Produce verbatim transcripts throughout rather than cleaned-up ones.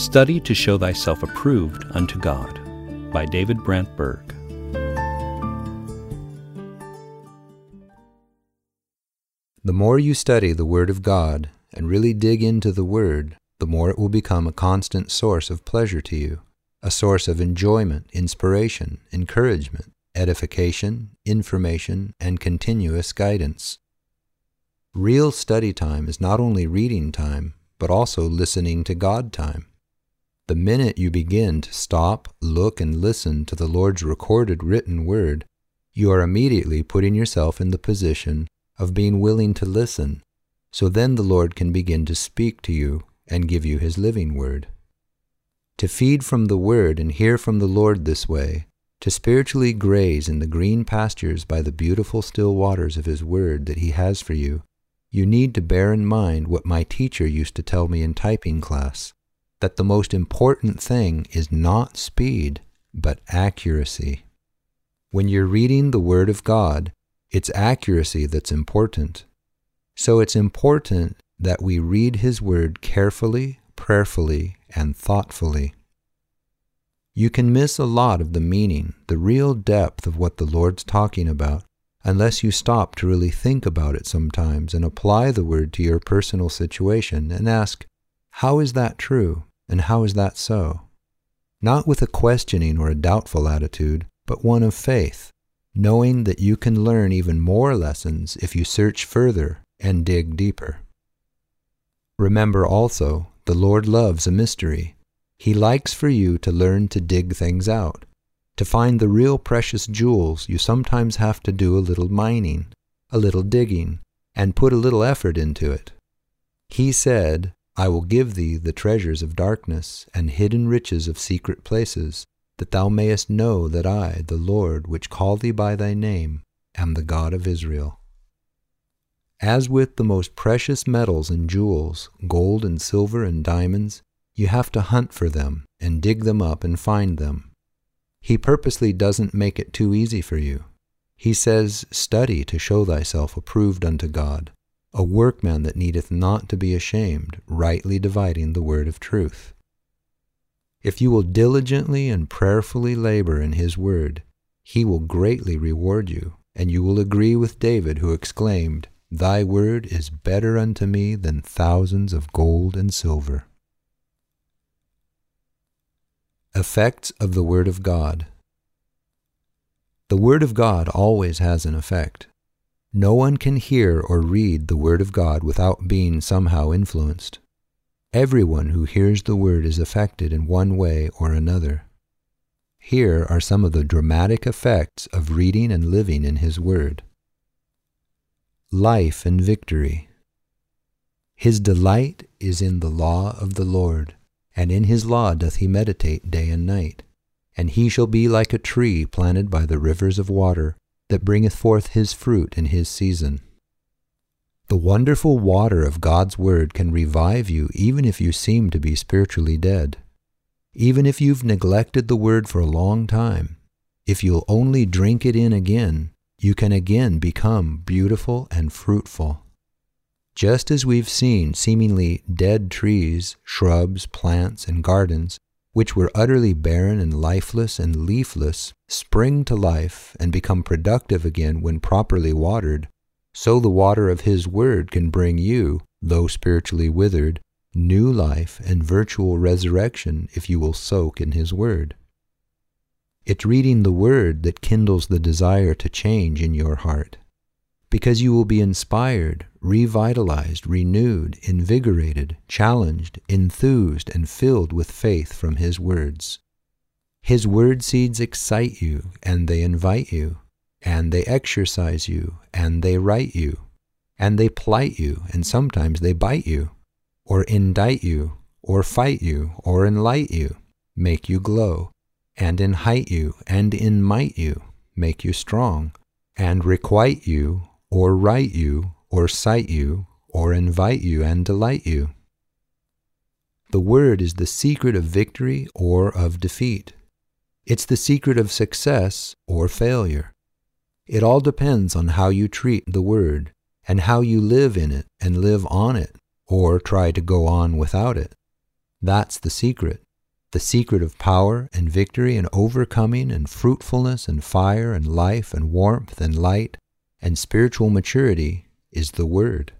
Study to Show Thyself Approved unto God by David Brant Berg. The more you study the Word of God and really dig into the Word, the more it will become a constant source of pleasure to you, a source of enjoyment, inspiration, encouragement, edification, information, and continuous guidance. Real study time is not only reading time, but also listening to God time. The minute you begin to stop, look, and listen to the Lord's recorded written Word, you are immediately putting yourself in the position of being willing to listen, so then the Lord can begin to speak to you and give you His living Word. To feed from the Word and hear from the Lord this way, to spiritually graze in the green pastures by the beautiful still waters of His Word that He has for you, you need to bear in mind what my teacher used to tell me in typing class, that the most important thing is not speed, but accuracy. When you're reading the Word of God, it's accuracy that's important. So it's important that we read His Word carefully, prayerfully, and thoughtfully. You can miss a lot of the meaning, the real depth of what the Lord's talking about, unless you stop to really think about it sometimes and apply the Word to your personal situation and ask, how is that true, and how is that so? Not with a questioning or a doubtful attitude, but one of faith, knowing that you can learn even more lessons if you search further and dig deeper. Remember also, the Lord loves a mystery. He likes for you to learn to dig things out. To find the real precious jewels, you sometimes have to do a little mining, a little digging, and put a little effort into it. He said, I will give thee the treasures of darkness and hidden riches of secret places, that thou mayest know that I, the Lord, which call thee by thy name, am the God of Israel. As with the most precious metals and jewels, gold and silver and diamonds, you have to hunt for them and dig them up and find them. He purposely doesn't make it too easy for you. He says, study to show thyself approved unto God, a workman that needeth not to be ashamed, rightly dividing the word of truth. If you will diligently and prayerfully labor in His Word, He will greatly reward you, and you will agree with David, who exclaimed, Thy Word is better unto me than thousands of gold and silver. Effects of the Word of God. The Word of God always has an effect. No one can hear or read the Word of God without being somehow influenced. Everyone who hears the Word is affected in one way or another. Here are some of the dramatic effects of reading and living in His Word. Life and victory. His delight is in the law of the Lord, and in His law doth he meditate day and night. And he shall be like a tree planted by the rivers of water, that bringeth forth his fruit in his season. The wonderful water of God's Word can revive you even if you seem to be spiritually dead. Even if you've neglected the Word for a long time, if you'll only drink it in again, you can again become beautiful and fruitful. Just as we've seen seemingly dead trees, shrubs, plants, and gardens, which were utterly barren and lifeless and leafless, spring to life and become productive again when properly watered, so the water of His Word can bring you, though spiritually withered, new life and virtual resurrection if you will soak in His Word. It's reading the Word that kindles the desire to change in your heart, because you will be inspired, revitalized, renewed, invigorated, challenged, enthused, and filled with faith from His words. His word seeds excite you, and they invite you, and they exercise you, and they write you, and they plight you, and sometimes they bite you, or indict you, or fight you, or enlight you, make you glow, and in height you, and in might you, make you strong, and requite you, or write you, or cite you, or invite you and delight you. The Word is the secret of victory or of defeat. It's the secret of success or failure. It all depends on how you treat the Word, and how you live in it and live on it, or try to go on without it. That's the secret. The secret of power and victory and overcoming and fruitfulness and fire and life and warmth and light and spiritual maturity is the Word.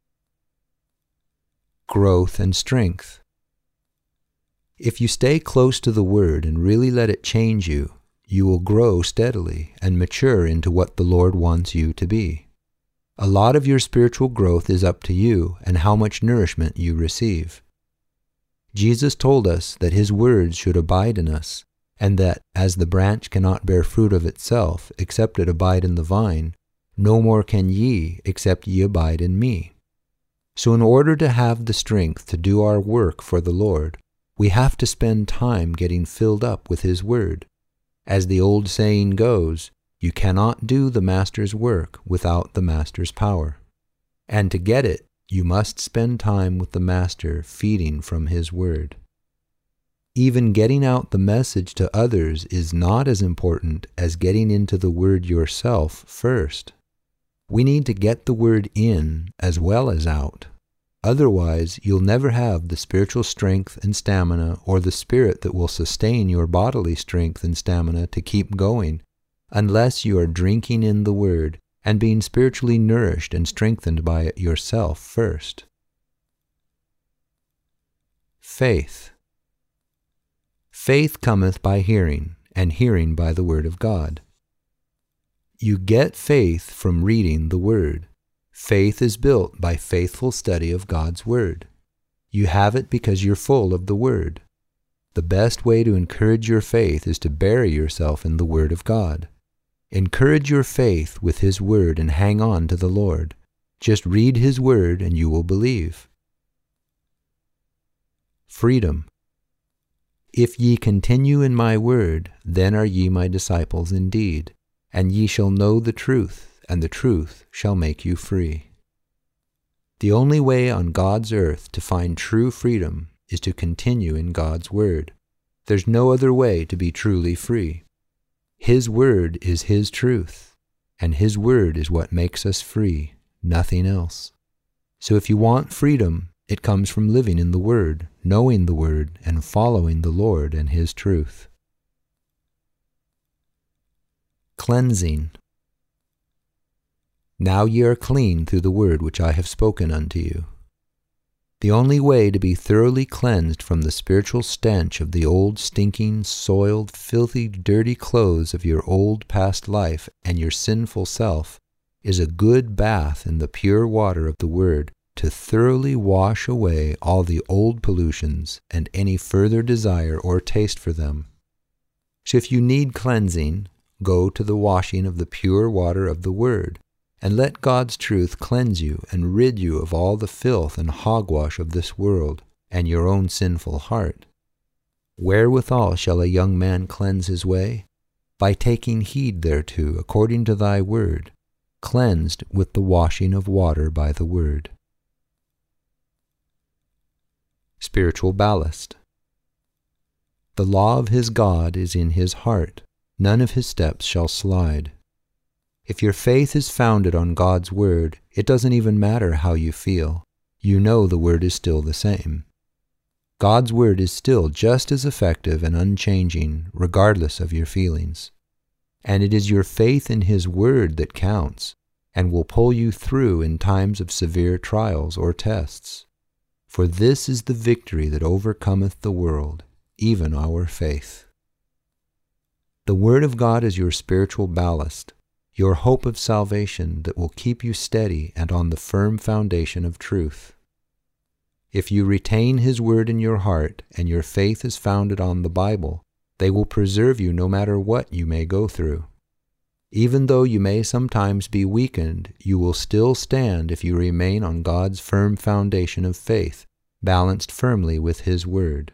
Growth and strength. If you stay close to the Word and really let it change you, you will grow steadily and mature into what the Lord wants you to be. A lot of your spiritual growth is up to you and how much nourishment you receive. Jesus told us that His words should abide in us, and that as the branch cannot bear fruit of itself except it abide in the vine, no more can ye except ye abide in me. So in order to have the strength to do our work for the Lord, we have to spend time getting filled up with His Word. As the old saying goes, you cannot do the Master's work without the Master's power. And to get it, you must spend time with the Master feeding from His Word. Even getting out the message to others is not as important as getting into the Word yourself first. We need to get the Word in as well as out. Otherwise, you'll never have the spiritual strength and stamina or the spirit that will sustain your bodily strength and stamina to keep going, unless you are drinking in the Word and being spiritually nourished and strengthened by it yourself first. Faith. Faith cometh by hearing, and hearing by the Word of God. You get faith from reading the Word. Faith is built by faithful study of God's Word. You have it because you're full of the Word. The best way to encourage your faith is to bury yourself in the Word of God. Encourage your faith with His Word and hang on to the Lord. Just read His Word and you will believe. Freedom. If ye continue in my word, then are ye my disciples indeed, and ye shall know the truth, and the truth shall make you free. The only way on God's earth to find true freedom is to continue in God's Word. There's no other way to be truly free. His Word is His truth, and His Word is what makes us free, nothing else. So if you want freedom, it comes from living in the Word, knowing the Word, and following the Lord and His truth. Cleansing. Now ye are clean through the word which I have spoken unto you. The only way to be thoroughly cleansed from the spiritual stench of the old stinking, soiled, filthy, dirty clothes of your old past life and your sinful self is a good bath in the pure water of the Word to thoroughly wash away all the old pollutions and any further desire or taste for them. So if you need cleansing, go to the washing of the pure water of the Word, and let God's truth cleanse you and rid you of all the filth and hogwash of this world and your own sinful heart. Wherewithal shall a young man cleanse his way? By taking heed thereto according to thy word, cleansed with the washing of water by the Word. Spiritual ballast. The law of his God is in his heart, none of his steps shall slide. If your faith is founded on God's Word, it doesn't even matter how you feel. You know the Word is still the same. God's Word is still just as effective and unchanging, regardless of your feelings. And it is your faith in His Word that counts, and will pull you through in times of severe trials or tests. For this is the victory that overcometh the world, even our faith. The Word of God is your spiritual ballast, your hope of salvation that will keep you steady and on the firm foundation of truth. If you retain His Word in your heart and your faith is founded on the Bible, they will preserve you no matter what you may go through. Even though you may sometimes be weakened, you will still stand if you remain on God's firm foundation of faith, balanced firmly with His Word.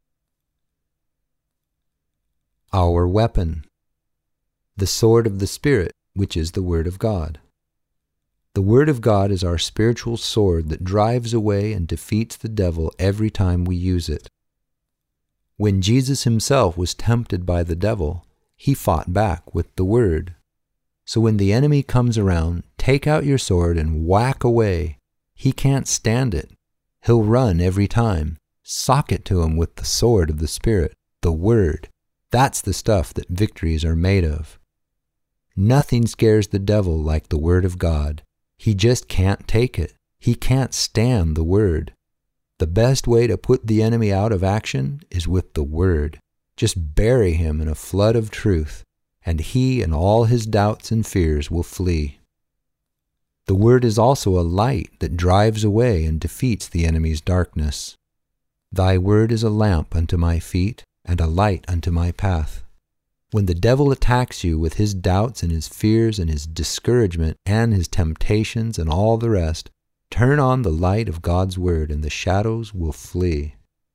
Our weapon. The sword of the Spirit, which is the Word of God. The Word of God is our spiritual sword that drives away and defeats the devil every time we use it. When Jesus Himself was tempted by the devil, He fought back with the Word. So when the enemy comes around, take out your sword and whack away. He can't stand it. He'll run every time. Sock it to him with the sword of the Spirit, the Word. That's the stuff that victories are made of. Nothing scares the devil like the Word of God. He just can't take it. He can't stand the Word. The best way to put the enemy out of action is with the Word. Just bury him in a flood of truth, and he and all his doubts and fears will flee. The Word is also a light that drives away and defeats the enemy's darkness. Thy word is a lamp unto my feet and a light unto my path. When the devil attacks you with his doubts and his fears and his discouragement and his temptations and all the rest, turn on the light of God's Word and the shadows will flee.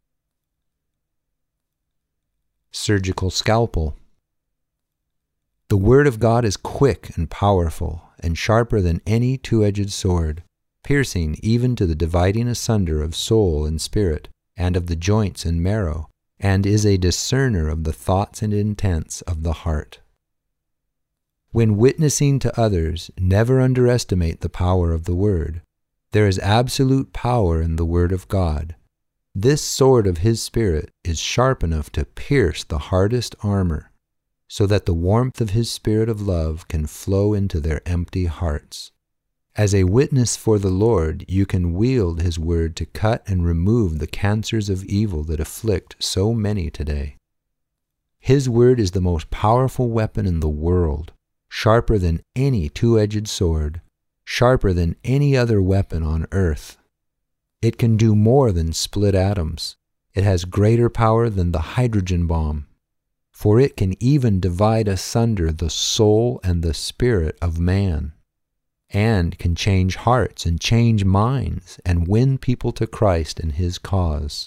Surgical scalpel. The Word of God is quick and powerful and sharper than any two-edged sword, piercing even to the dividing asunder of soul and spirit, and of the joints and marrow, and is a discerner of the thoughts and intents of the heart. When witnessing to others, never underestimate the power of the Word. There is absolute power in the Word of God. This sword of His Spirit is sharp enough to pierce the hardest armor, so that the warmth of His Spirit of love can flow into their empty hearts. As a witness for the Lord, you can wield His Word to cut and remove the cancers of evil that afflict so many today. His Word is the most powerful weapon in the world, sharper than any two-edged sword, sharper than any other weapon on earth. It can do more than split atoms. It has greater power than the hydrogen bomb, for it can even divide asunder the soul and the spirit of man, and can change hearts and change minds and win people to Christ and His cause.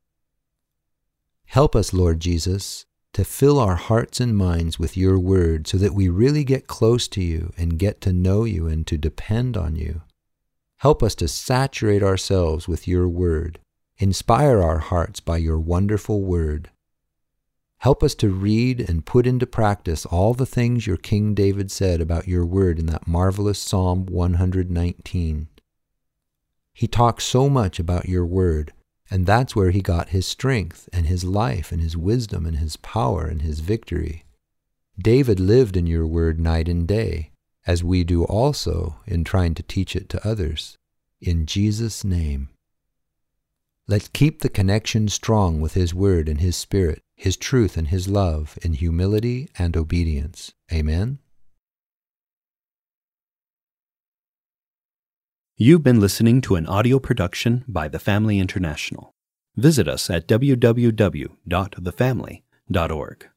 Help us, Lord Jesus, to fill our hearts and minds with Your Word so that we really get close to You and get to know You and to depend on You. Help us to saturate ourselves with Your Word. Inspire our hearts by Your wonderful Word. Help us to read and put into practice all the things your King David said about Your Word in that marvelous Psalm one hundred nineteen. He talked so much about Your Word, and that's where he got his strength and his life and his wisdom and his power and his victory. David lived in Your Word night and day, as we do also in trying to teach it to others. In Jesus' name. Let's keep the connection strong with His Word and His Spirit, His truth and His love in humility and obedience. Amen. You've been listening to an audio production by The Family International. Visit us at w w w dot the family dot org.